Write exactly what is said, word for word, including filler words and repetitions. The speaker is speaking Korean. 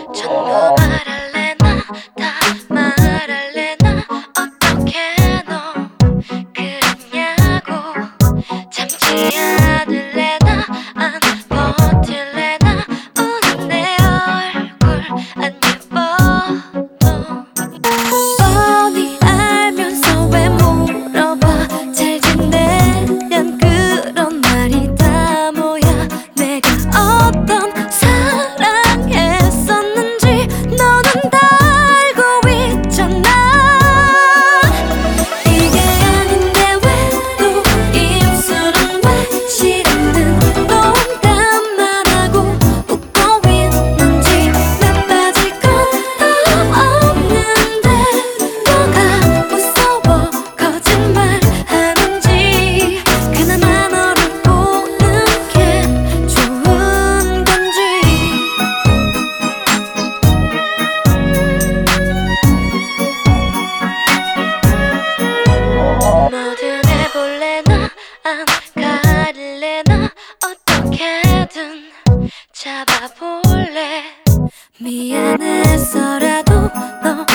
전부 말할래나 다 말할래나 어떻게 너 그랬냐고 참지 않을래나 안 버틸래나 우는 내 얼굴 안 예뻐도 뻔히 알면서 왜 물어봐 잘 지내련 그런 말이 다 뭐야 내가 어떤 사랑했었는지 너는 다 알고 있잖아 이게 아닌데 왜 또 입술은 왜 싫어하는 농담만 하고 웃고 있는지 나 빠질 것도 없는데 뭐가 무서워 거짓말 하는지 그나마 너를 보는 게 좋은 건지 뭐든 해볼래나 안 가릴래나 어떻게든 잡아볼래 미안해서라도 너